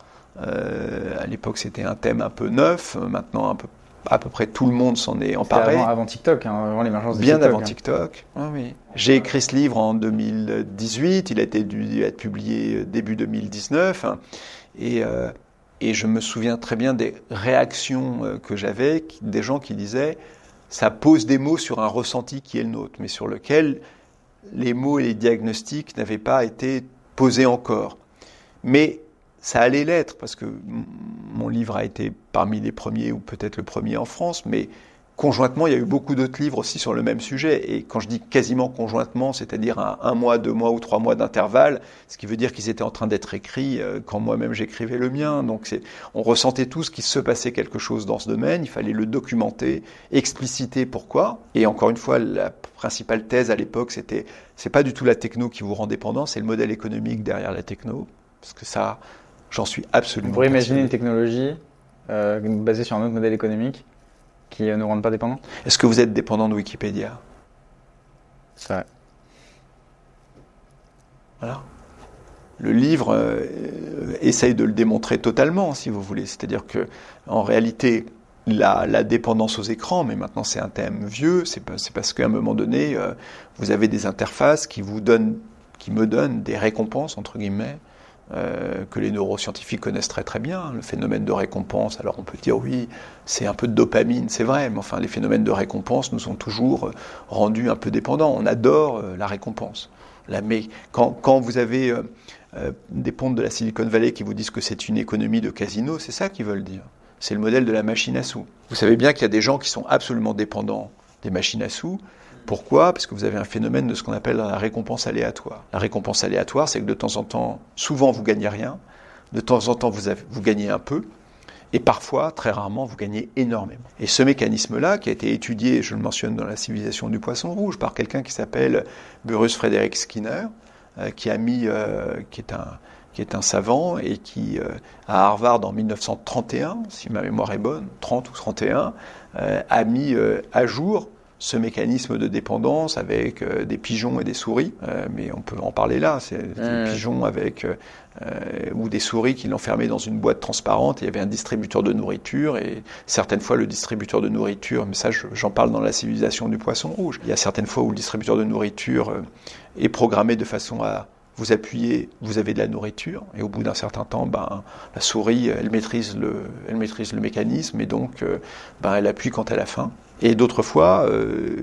Euh, à l'époque c'était un thème un peu neuf, maintenant un peu, à peu près tout le monde s'en est emparé. Avant, avant TikTok, hein, avant l'émergence de Bien TikTok. avant hein. TikTok. Ah, oui. J'ai écrit ce livre en deux mille dix-huit, il a été dû être publié début deux mille dix-neuf, hein, et, euh, et je me souviens très bien des réactions euh, que j'avais, qui, des gens qui disaient « ça pose des mots sur un ressenti qui est le nôtre », mais sur lequel les mots et les diagnostics n'avaient pas été posés encore. Mais ça allait l'être, parce que mon livre a été parmi les premiers, ou peut-être le premier en France, mais conjointement, il y a eu beaucoup d'autres livres aussi sur le même sujet. Et quand je dis quasiment conjointement, c'est-à-dire à un mois, deux mois ou trois mois d'intervalle, ce qui veut dire qu'ils étaient en train d'être écrits euh, quand moi-même j'écrivais le mien. Donc c'est, on ressentait tous qu'il se passait quelque chose dans ce domaine, il fallait le documenter, expliciter pourquoi. Et encore une fois, la principale thèse à l'époque, c'était, c'est pas du tout la techno qui vous rend dépendant, c'est le modèle économique derrière la techno. Parce que ça, j'en suis absolument On pourrait imaginer persuadé. une technologie euh, basée sur un autre modèle économique qui ne nous rende pas dépendants. Est-ce que vous êtes dépendant de Wikipédia ? C'est vrai. Voilà. Le livre euh, essaye de le démontrer totalement, si vous voulez. C'est-à-dire que, en réalité, la, la dépendance aux écrans, mais maintenant c'est un thème vieux, c'est, pas, c'est parce qu'à un moment donné, euh, vous avez des interfaces qui vous donnent, qui me donnent des récompenses entre guillemets. Euh, que les neuroscientifiques connaissent très très bien, le phénomène de récompense. Alors on peut dire oui, c'est un peu de dopamine, c'est vrai, mais enfin les phénomènes de récompense nous ont toujours rendus un peu dépendants. On adore euh, la récompense. La, mais quand, quand vous avez euh, euh, des pontes de la Silicon Valley qui vous disent que c'est une économie de casino, c'est ça qu'ils veulent dire. C'est le modèle de la machine à sous. Vous savez bien qu'il y a des gens qui sont absolument dépendants des machines à sous. Pourquoi ? Parce que vous avez un phénomène de ce qu'on appelle la récompense aléatoire. La récompense aléatoire, c'est que de temps en temps, souvent vous gagnez rien, de temps en temps vous, avez, vous gagnez un peu, et parfois, très rarement, vous gagnez énormément. Et ce mécanisme-là, qui a été étudié, je le mentionne dans La civilisation du poisson rouge, par quelqu'un qui s'appelle Burrus Frederick Skinner, euh, qui a mis, euh, qui est un, qui est un savant et qui, euh, à Harvard en mille neuf cent trente et un, si ma mémoire est bonne, trente ou trente et un, euh, a mis euh, à jour ce mécanisme de dépendance avec euh, des pigeons et des souris, euh, mais on peut en parler là, c'est des Mmh. pigeons avec euh, euh, ou des souris qui l'enfermaient dans une boîte transparente, et il y avait un distributeur de nourriture, et certaines fois le distributeur de nourriture, mais ça je, j'en parle dans la civilisation du poisson rouge, il y a certaines fois où le distributeur de nourriture euh, est programmé de façon à vous appuyez, vous avez de la nourriture, et au bout d'un certain temps, ben, la souris, elle maîtrise le, elle maîtrise le mécanisme, et donc euh, ben, elle appuie quand elle a faim. Et d'autres fois, euh,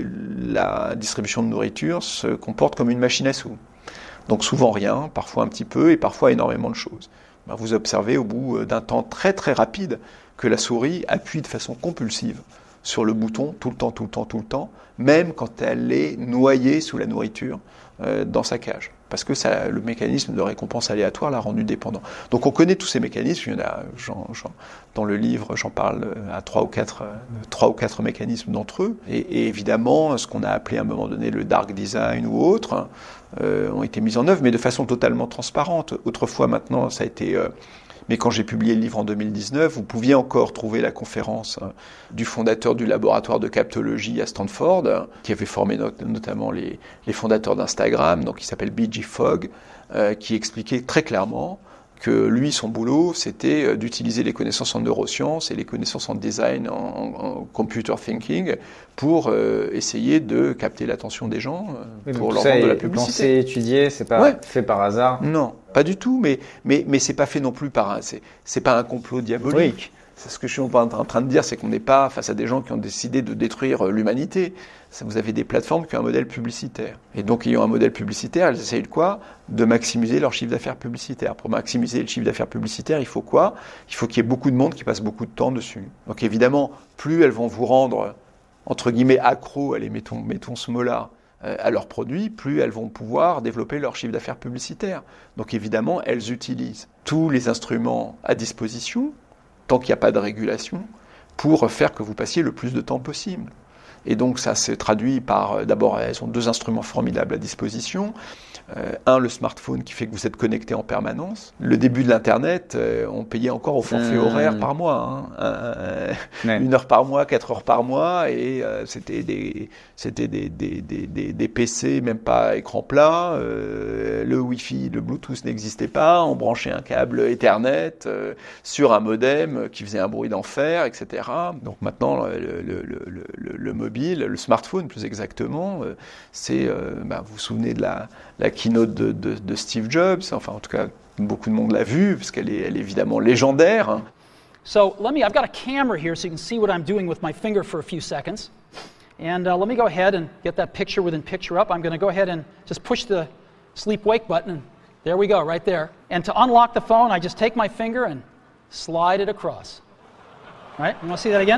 la distribution de nourriture se comporte comme une machine à sous. Donc souvent rien, parfois un petit peu, et parfois énormément de choses. Ben, vous observez au bout d'un temps très très rapide que la souris appuie de façon compulsive sur le bouton tout le temps, tout le temps, tout le temps, même quand elle est noyée sous la nourriture euh, dans sa cage. Parce que ça, le mécanisme de récompense aléatoire l'a rendu dépendant. Donc on connaît tous ces mécanismes. Il y en a, j'en, j'en, dans le livre, j'en parle à trois ou quatre, trois ou quatre mécanismes d'entre eux. Et, et évidemment, ce qu'on a appelé à un moment donné le dark design ou autre, euh, ont été mis en œuvre, mais de façon totalement transparente. Autrefois, maintenant, ça a été... Euh, mais quand j'ai publié le livre en deux mille dix-neuf, vous pouviez encore trouver la conférence hein, du fondateur du laboratoire de captologie à Stanford, hein, qui avait formé not- notamment les, les fondateurs d'Instagram, donc il s'appelle B G Fogg, euh, qui expliquait très clairement que lui, son boulot, c'était d'utiliser les connaissances en neurosciences et les connaissances en design, en, en computer thinking, pour euh, essayer de capter l'attention des gens, euh, Oui, pour donc leur ça vendre de la est publicité. pensé, étudié, c'est pas Ouais. fait par hasard. Non, pas du tout, mais, mais, mais c'est pas fait non plus par un, c'est, c'est pas un complot diabolique. C'est ce que je suis en train de dire, c'est qu'on n'est pas face à des gens qui ont décidé de détruire l'humanité. Ça, vous avez des plateformes qui ont un modèle publicitaire. Et donc, ayant un modèle publicitaire, elles essayent de quoi ? De maximiser leur chiffre d'affaires publicitaire. Pour maximiser le chiffre d'affaires publicitaire, il faut quoi ? Il faut qu'il y ait beaucoup de monde qui passe beaucoup de temps dessus. Donc, évidemment, plus elles vont vous rendre, entre guillemets, accro, allez, mettons, mettons ce mot-là, euh, à leurs produits, plus elles vont pouvoir développer leur chiffre d'affaires publicitaire. Donc, évidemment, elles utilisent tous les instruments à disposition, tant qu'il n'y a pas de régulation, pour faire que vous passiez le plus de temps possible. Et donc ça se traduit par, d'abord, elles ont deux instruments formidables à disposition. Euh, un, le smartphone qui fait que vous êtes connecté en permanence. Le début de l'Internet, euh, on payait encore au forfait Mmh. horaire par mois. Hein. Euh, Ouais. Une heure par mois, quatre heures par mois, et euh, c'était des, c'était des, des, des, des, des P C, même pas écran plat. Euh, le Wi-Fi, le Bluetooth n'existait pas. On branchait un câble Ethernet euh, sur un modem qui faisait un bruit d'enfer, et cetera. Donc maintenant, le, le, le, le, le mobile, le smartphone plus exactement, euh, c'est, euh, bah, vous vous souvenez de la, la keynote de, de, de Steve Jobs, enfin en tout cas beaucoup de monde l'a vue, parce qu'elle est, elle est évidemment légendaire. Hein. So let me, I've got a camera here so you can see what I'm doing with my finger for a few seconds. And uh, let me go ahead and get that picture within picture up. I'm going to go ahead and just push the sleep wake button, and there we go, right there. And to unlock the phone, I just take my finger and slide it across. Right? You want to see that again?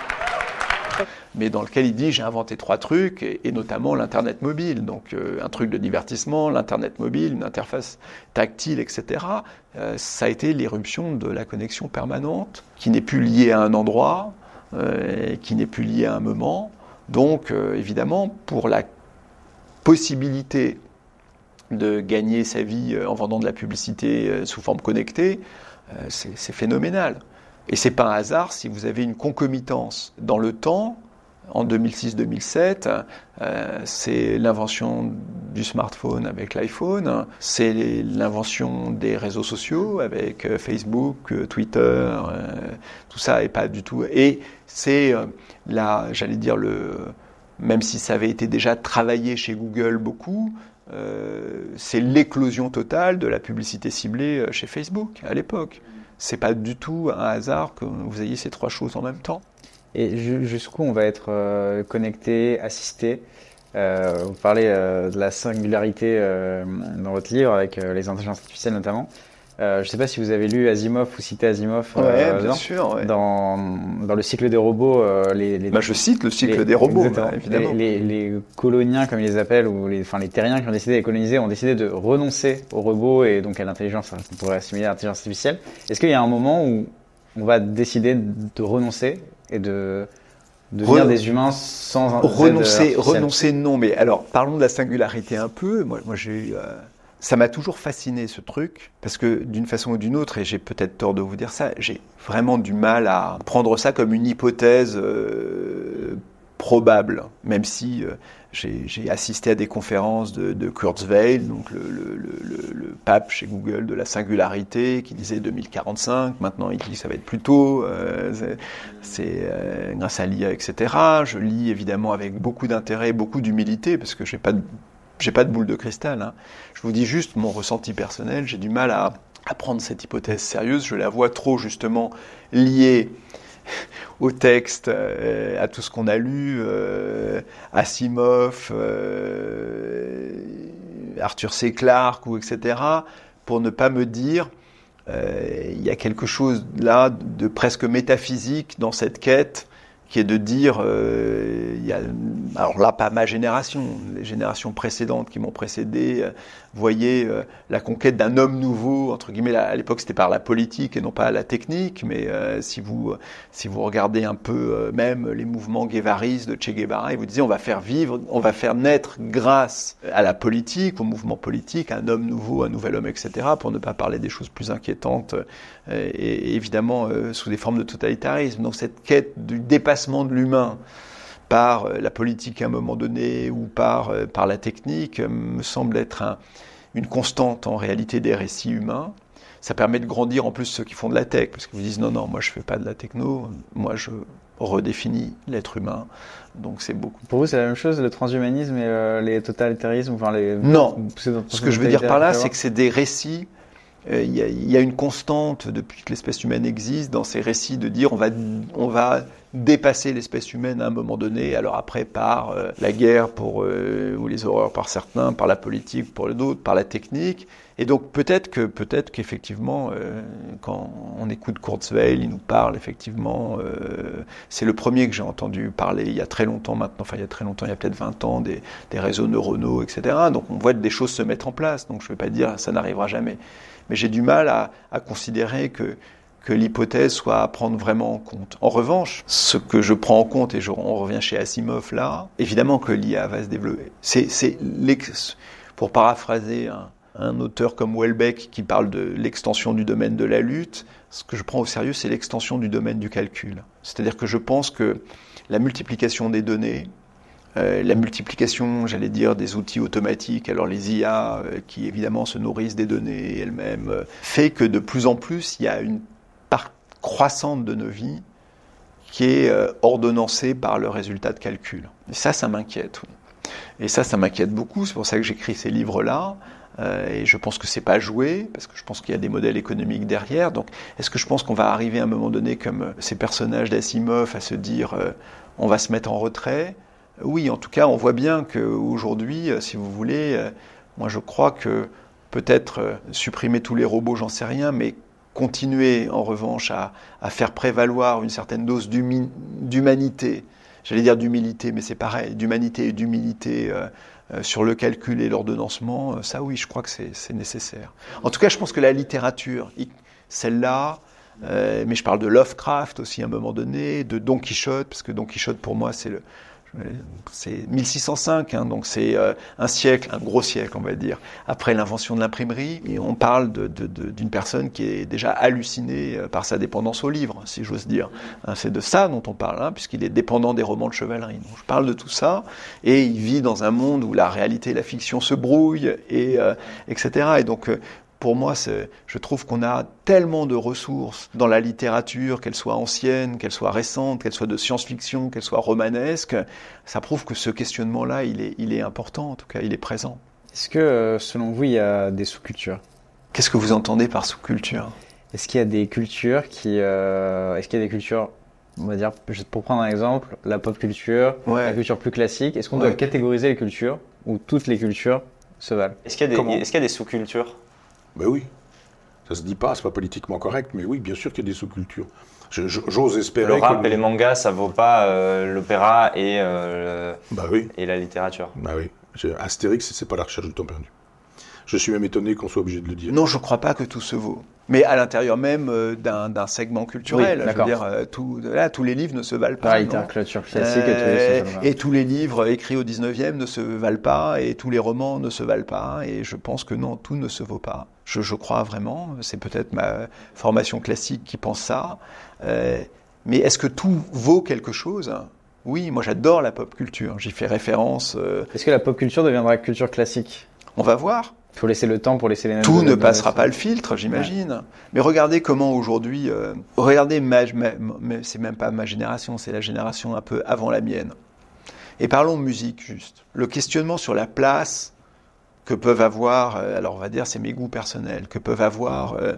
Mais dans lequel il dit j'ai inventé trois trucs, et, et notamment l'Internet mobile, donc euh, un truc de divertissement, l'Internet mobile, une interface tactile, et cetera. Euh, ça a été l'éruption de la connexion permanente, qui n'est plus liée à un endroit, euh, qui n'est plus liée à un moment. Donc euh, évidemment, pour la possibilité de gagner sa vie en vendant de la publicité euh, sous forme connectée, euh, c'est, c'est phénoménal. Et c'est pas un hasard si vous avez une concomitance dans le temps. En deux mille six deux mille sept, euh, c'est l'invention du smartphone avec l'iPhone, c'est l'invention des réseaux sociaux avec euh, Facebook, euh, Twitter, euh, tout ça est pas du tout. Et c'est euh, là, j'allais dire le, même si ça avait été déjà travaillé chez Google beaucoup, euh, c'est l'éclosion totale de la publicité ciblée chez Facebook à l'époque. C'est pas du tout un hasard que vous ayez ces trois choses en même temps. Et ju- jusqu'où on va être euh, connecté, assisté euh, Vous parlez euh, de la singularité euh, dans votre livre, avec euh, les intelligences artificielles notamment. Euh, je ne sais pas si vous avez lu Asimov ou cité Asimov. Ouais, euh, bien dedans. sûr. Ouais. Dans, dans le cycle des robots, euh, les, les, Bah, je cite le cycle les- des robots, exactement. bah, évidemment. Les, les, les coloniens, comme ils les appellent, ou les, enfin, les terriens qui ont décidé de les coloniser, ont décidé de renoncer aux robots et donc à l'intelligence, hein, qu'on pourrait assimiler à l'intelligence artificielle. Est-ce qu'il y a un moment où on va décider de renoncer et de devenir Re- des humains sans un Renoncer, aide artificielle? renoncer, non. Mais alors, parlons de la singularité un peu. Moi, moi j'ai eu, euh, Ça m'a toujours fasciné ce truc, parce que d'une façon ou d'une autre, et j'ai peut-être tort de vous dire ça, j'ai vraiment du mal à prendre ça comme une hypothèse euh, probable, même si euh, j'ai, j'ai assisté à des conférences de, de Kurzweil, donc le, le, le, le pape chez Google de la singularité, qui disait deux mille quarante-cinq, maintenant il dit que ça va être plus tôt, euh, c'est, c'est euh, grâce à l'I A, et cetera. Je lis évidemment avec beaucoup d'intérêt, beaucoup d'humilité, parce que j'ai pas de, j'ai pas de boule de cristal. Hein. Je vous dis juste mon ressenti personnel, j'ai du mal à, à prendre cette hypothèse sérieuse, je la vois trop justement liée au texte, euh, à tout ce qu'on a lu, euh, Asimov, euh, Arthur C. Clarke, ou et cetera, pour ne pas me dire euh, il y a quelque chose là de presque métaphysique dans cette quête, qui est de dire, euh, il y a, alors là, pas ma génération, les générations précédentes qui m'ont précédé, euh, voyaient euh, la conquête d'un homme nouveau, entre guillemets, là, à l'époque c'était par la politique et non pas la technique, mais euh, si vous si vous regardez un peu euh, même les mouvements guevaristes de Che Guevara, ils vous disaient on va faire vivre, on va faire naître grâce à la politique, au mouvement politique, un homme nouveau, un nouvel homme, et cetera, pour ne pas parler des choses plus inquiétantes, euh, et, et évidemment euh, sous des formes de totalitarisme. Donc cette quête du dépassement de l'humain par la politique à un moment donné ou par, par la technique me semble être un, une constante en réalité des récits humains. Ça permet de grandir en plus ceux qui font de la tech, parce qu'ils vous disent non, non, moi je fais pas de la techno, moi je redéfinis l'être humain, donc c'est beaucoup. Pour vous c'est la même chose, le transhumanisme et euh, les totalitarismes, enfin les... Non, ce que je veux dire par là, c'est que c'est des récits. Il y, a, il y a une constante depuis que l'espèce humaine existe dans ces récits de dire on va, on va dépasser l'espèce humaine à un moment donné, alors après par euh, la guerre pour, euh, ou les horreurs par certains, par la politique pour d'autres, par la technique. Et donc peut-être que peut-être qu'effectivement, euh, quand on écoute Kurzweil, il nous parle effectivement, euh, c'est le premier que j'ai entendu parler il y a très longtemps maintenant, enfin il y a très longtemps, il y a peut-être vingt ans, des, des réseaux neuronaux, et cetera. Donc on voit des choses se mettre en place, donc je ne vais pas dire ça n'arrivera jamais. Mais j'ai du mal à, à considérer que, que l'hypothèse soit à prendre vraiment en compte. En revanche, ce que je prends en compte, et je, on revient chez Asimov là, évidemment que l'I A va se développer. C'est, c'est pour paraphraser un, un auteur comme Houellebecq qui parle de l'extension du domaine de la lutte, ce que je prends au sérieux, c'est l'extension du domaine du calcul. C'est-à-dire que je pense que la multiplication des données, Euh, la multiplication, j'allais dire, des outils automatiques, alors les I A euh, qui évidemment se nourrissent des données elles-mêmes, euh, fait que de plus en plus il y a une part croissante de nos vies qui est euh, ordonnancée par le résultat de calcul. Et ça, ça m'inquiète. Oui. Et ça, ça m'inquiète beaucoup. C'est pour ça que j'écris ces livres-là. Euh, et je pense que c'est pas joué, parce que je pense qu'il y a des modèles économiques derrière. Donc, est-ce que je pense qu'on va arriver à un moment donné, comme ces personnages d'Asimov, à se dire euh, on va se mettre en retrait? Oui, en tout cas, on voit bien qu'aujourd'hui, si vous voulez, euh, moi je crois que peut-être euh, supprimer tous les robots, j'en sais rien, mais continuer en revanche à, à faire prévaloir une certaine dose d'humanité, j'allais dire d'humilité, mais c'est pareil, d'humanité et d'humilité euh, euh, sur le calcul et l'ordonnancement, euh, ça oui, je crois que c'est, c'est nécessaire. En tout cas, je pense que la littérature, celle-là, euh, mais je parle de Lovecraft aussi à un moment donné, de Don Quichotte, parce que Don Quichotte pour moi c'est le... C'est mille six cent cinq, hein, donc c'est euh, un siècle, un gros siècle, on va dire, après l'invention de l'imprimerie. Et on parle de, de, de, d'une personne qui est déjà hallucinée par sa dépendance au livre, si j'ose dire. Hein, c'est de ça dont on parle, hein, puisqu'il est dépendant des romans de chevalerie. Donc, je parle de tout ça, et il vit dans un monde où la réalité et la fiction se brouillent, et, euh, et cetera. Et donc, euh, pour moi, c'est, je trouve qu'on a tellement de ressources dans la littérature, qu'elle soit ancienne, qu'elle soit récente, qu'elle soit de science-fiction, qu'elle soit romanesque. Ça prouve que ce questionnement-là, il est, il est important, en tout cas, il est présent. Est-ce que, selon vous, il y a des sous-cultures? Qu'est-ce que vous entendez par sous-culture? Est-ce qu'il y a des cultures qui... Euh, est-ce qu'il y a des cultures, on va dire, juste pour prendre un exemple, la pop culture, ouais. La culture plus classique, est-ce qu'on ouais. doit catégoriser les cultures, ou toutes les cultures se valent? Est-ce qu'il y a des, est-ce qu'il y a des sous-cultures? Ben oui, ça se dit pas, c'est pas politiquement correct, mais oui, bien sûr qu'il y a des sous-cultures. Je, je, j'ose espérer. Le rap que... et les mangas, ça vaut pas euh, l'opéra et, euh, le... bah oui. et la littérature. Bah oui, Astérix, c'est pas la recherche du temps perdu. Je suis même étonné qu'on soit obligé de le dire. Non, je crois pas que tout se vaut. Mais à l'intérieur même euh, d'un, d'un segment culturel. Oui, je veux d'accord. dire, euh, tout, là, tous les livres ne se valent pas. La non littérature classique et tous Euh, les choses. et tous les livres écrits au dix-neuvième ne se valent pas, et tous les romans ne se valent pas, et je pense que non, tout ne se vaut pas. Je, je crois vraiment, c'est peut-être ma formation classique qui pense ça, euh, mais est-ce que tout vaut quelque chose ? Oui, moi j'adore la pop culture, j'y fais référence. Euh, Est-ce que la pop culture deviendra culture classique ? on va voir. Il faut laisser le temps pour laisser les Tout mêmes- ne passera pas le filtre, j'imagine. Ouais. Mais regardez comment aujourd'hui, euh, regardez, ma, ma, ma, c'est même pas ma génération, c'est la génération un peu avant la mienne. Et parlons musique juste. Le questionnement sur la place que peuvent avoir, euh, alors on va dire c'est mes goûts personnels, que peuvent avoir euh,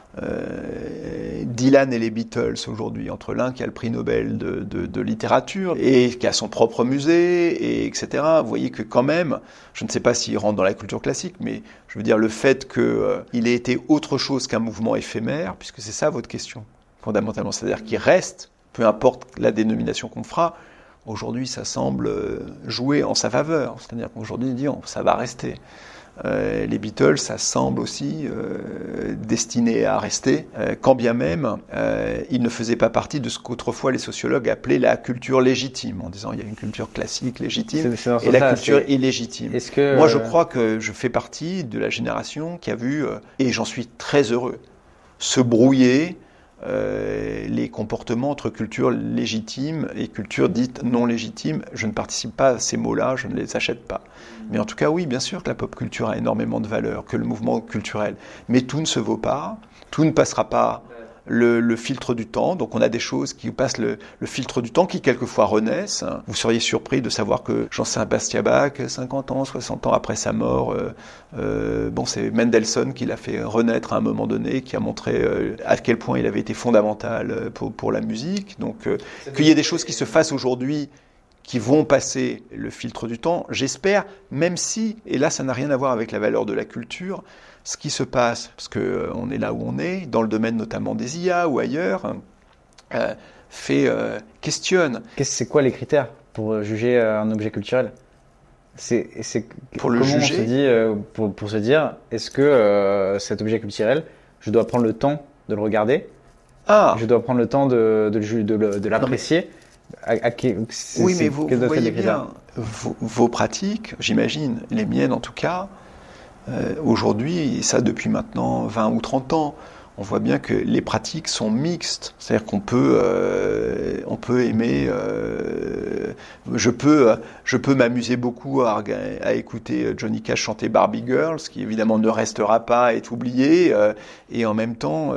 euh, Dylan et les Beatles aujourd'hui, entre l'un qui a le prix Nobel de, de, de littérature et qui a son propre musée, et etc. Vous voyez que quand même, je ne sais pas s'il rentre dans la culture classique, mais je veux dire le fait qu'il euh, ait été autre chose qu'un mouvement éphémère, puisque c'est ça votre question, fondamentalement, c'est-à-dire qu'il reste, peu importe la dénomination qu'on fera, aujourd'hui ça semble jouer en sa faveur, c'est-à-dire qu'aujourd'hui, disons, ça va rester. Euh, les Beatles, ça semble aussi euh, destiné à rester, euh, quand bien même euh, ils ne faisaient pas partie de ce qu'autrefois les sociologues appelaient la culture légitime, en disant il y a une culture classique légitime C'est- c'est dans ce et la sens-là, culture c'est- illégitime. Est-ce que Moi, je euh, crois que je fais partie de la génération qui a vu, euh, et j'en suis très heureux, se brouiller euh, les comportements entre culture légitime et culture dite non légitime. Je ne participe pas à ces mots-là, je ne les achète pas. Mais en tout cas, oui, bien sûr que la pop culture a énormément de valeur, que le mouvement culturel. Mais tout ne se vaut pas, tout ne passera pas le, le filtre du temps. Donc on a des choses qui passent le, le filtre du temps, qui quelquefois renaissent. Vous seriez surpris de savoir que Jean-Sébastien Bach, cinquante ans, soixante ans après sa mort, euh, euh, bon, c'est Mendelssohn qui l'a fait renaître à un moment donné, qui a montré euh, à quel point il avait été fondamental pour, pour la musique. Donc euh, qu'il y ait des choses qui se fassent aujourd'hui qui vont passer le filtre du temps, j'espère, même si, et là ça n'a rien à voir avec la valeur de la culture, ce qui se passe, parce qu'on euh, est là où on est, dans le domaine notamment des I A ou ailleurs, euh, fait, euh, questionne. Qu'est-ce, c'est quoi les critères pour juger euh, un objet culturel ? C'est, c'est Pour le comment juger on se dit, euh, pour, pour se dire, est-ce que euh, cet objet culturel, je dois prendre le temps de le regarder, Ah, je dois prendre le temps de, de, le ju- de, le- de l'apprécier. À, à, c'est, oui, c'est- mais vous, quels vous doivent être voyez les critères ? bien, vos, vos pratiques, j'imagine, les miennes en tout cas, euh, aujourd'hui, et ça depuis maintenant vingt ou trente ans, on voit bien que les pratiques sont mixtes. C'est-à-dire qu'on peut, euh, on peut aimer, euh, je peux, je peux m'amuser beaucoup à, à écouter Johnny Cash chanter Barbie Girl, ce qui évidemment ne restera pas, est oublié, euh, et en même temps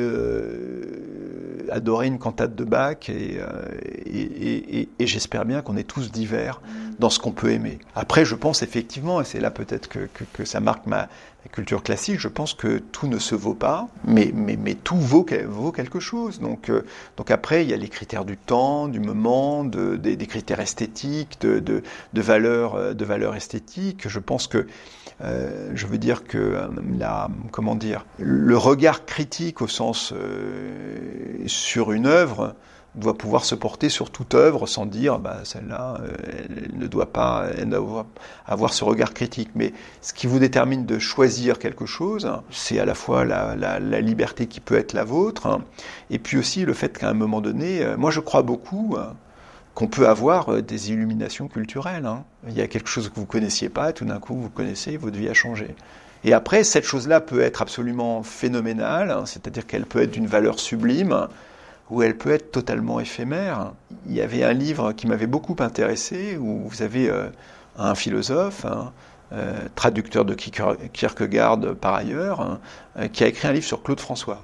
euh, adorer une cantate de Bach, et, euh, et, et, et, et j'espère bien qu'on est tous divers dans ce qu'on peut aimer. Après, je pense effectivement, et c'est là peut-être que, que, que ça marque ma la culture classique, je pense que tout ne se vaut pas, mais, mais, mais tout vaut, vaut quelque chose. Donc, euh, donc après, il y a les critères du temps, du moment, de, des, des critères esthétiques, de, de, de valeurs de valeur esthétique. Je pense que, euh, je veux dire que euh, la, comment dire, le regard critique au sens euh, sur une œuvre doit pouvoir se porter sur toute œuvre sans dire bah, celle-là elle, elle ne doit pas elle doit avoir ce regard critique. Mais ce qui vous détermine de choisir quelque chose, c'est à la fois la, la, la liberté qui peut être la vôtre, hein, et puis aussi le fait qu'à un moment donné, moi je crois beaucoup hein, qu'on peut avoir des illuminations culturelles. Hein. Il y a quelque chose que vous ne connaissiez pas, et tout d'un coup vous connaissez, votre vie a changé. Et après, cette chose-là peut être absolument phénoménale, hein, c'est-à-dire qu'elle peut être d'une valeur sublime, ou elle peut être totalement éphémère. Il y avait un livre qui m'avait beaucoup intéressé, où vous avez euh, un philosophe, hein, euh, traducteur de Kierkegaard par ailleurs, hein, euh, qui a écrit un livre sur Claude François.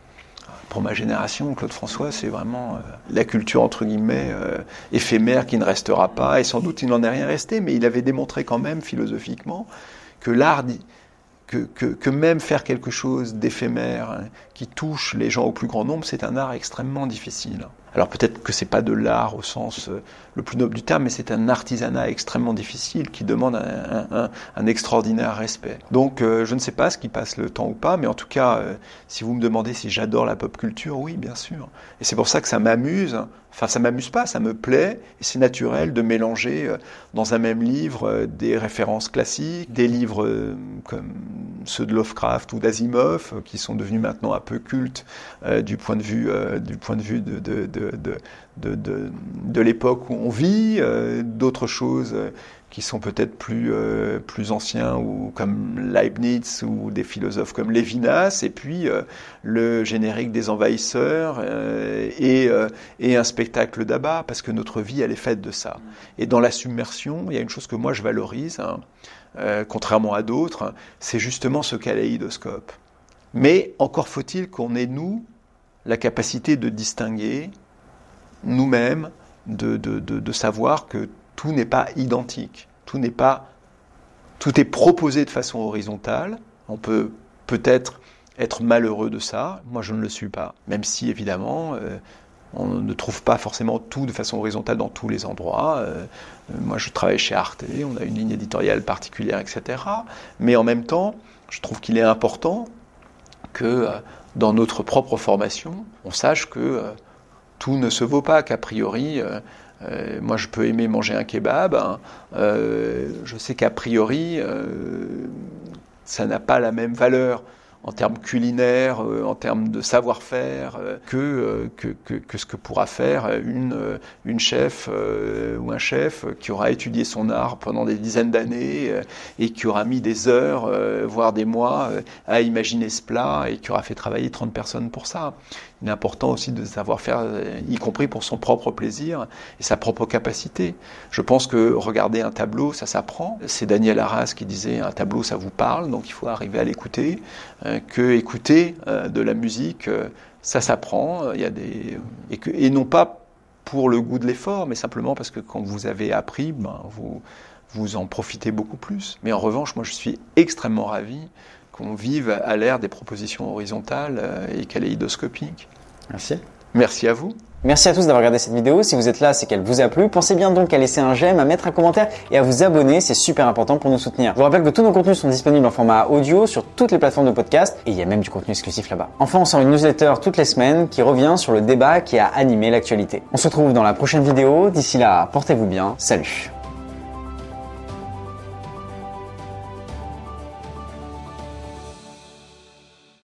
Pour ma génération, Claude François, c'est vraiment euh, la culture, entre guillemets, euh, éphémère qui ne restera pas, et sans doute il n'en est rien resté, mais il avait démontré quand même, philosophiquement, que l'art... Que, que, que même faire quelque chose d'éphémère, hein, qui touche les gens au plus grand nombre, c'est un art extrêmement difficile. Alors peut-être que c'est pas de l'art au sens euh, le plus noble du terme, mais c'est un artisanat extrêmement difficile qui demande un, un, un, un extraordinaire respect. Donc euh, je ne sais pas ce qui passe le temps ou pas, mais en tout cas, euh, si vous me demandez si j'adore la pop culture, oui, bien sûr. Et c'est pour ça que ça m'amuse. Enfin, ça m'amuse pas, ça me plaît, et c'est naturel de mélanger euh, dans un même livre euh, des références classiques, des livres euh, comme ceux de Lovecraft ou d'Asimov, euh, qui sont devenus maintenant un peu cultes euh, du point de vue, euh, du point de vue de, de, de, de, de, de, de l'époque où on vit, euh, d'autres choses euh, qui sont peut-être plus, euh, plus anciens, ou comme Leibniz, ou des philosophes comme Lévinas, et puis euh, le générique des Envahisseurs, euh, et, euh, et un spectacle d'abat, parce que notre vie, elle est faite de ça. Et dans la submersion, il y a une chose que moi je valorise, hein, euh, contrairement à d'autres, c'est justement ce kaléidoscope. Mais encore faut-il qu'on ait, nous, la capacité de distinguer nous-mêmes, de, de, de, de savoir que tout n'est pas identique, tout n'est pas, tout est proposé de façon horizontale. On peut peut-être être malheureux de ça. Moi, je ne le suis pas. Même si, évidemment, euh, on ne trouve pas forcément tout de façon horizontale dans tous les endroits. Euh, moi, je travaille chez Arte, on a une ligne éditoriale particulière, et cetera. Mais en même temps, je trouve qu'il est important que euh, dans notre propre formation, on sache que euh, tout ne se vaut pas, qu'a priori... Euh, Euh, moi, je peux aimer manger un kebab. Hein. Euh, je sais qu'a priori, euh, ça n'a pas la même valeur en termes culinaires, euh, en termes de savoir-faire, euh, que, euh, que, que, que ce que pourra faire une, euh, une chef euh, ou un chef qui aura étudié son art pendant des dizaines d'années euh, et qui aura mis des heures, euh, voire des mois, euh, à imaginer ce plat et qui aura fait travailler trente personnes pour ça. Il est important aussi de savoir faire, y compris pour son propre plaisir et sa propre capacité. Je pense que regarder un tableau, ça s'apprend. C'est Daniel Arras qui disait un tableau, ça vous parle, donc il faut arriver à l'écouter. Euh, que écouter euh, de la musique, euh, ça s'apprend. Il y a des et, que, et non pas pour le goût de l'effort, mais simplement parce que quand vous avez appris, ben, vous vous en profitez beaucoup plus. Mais en revanche, moi, je suis extrêmement ravi qu'on vive à l'ère des propositions horizontales et kaléidoscopiques. Merci. Merci à vous. Merci à tous d'avoir regardé cette vidéo. Si vous êtes là, c'est qu'elle vous a plu. Pensez bien donc à laisser un j'aime, à mettre un commentaire et à vous abonner. C'est super important pour nous soutenir. Je vous rappelle que tous nos contenus sont disponibles en format audio sur toutes les plateformes de podcast et il y a même du contenu exclusif là-bas. Enfin, on sort une newsletter toutes les semaines qui revient sur le débat qui a animé l'actualité. On se retrouve dans la prochaine vidéo. D'ici là, portez-vous bien. Salut.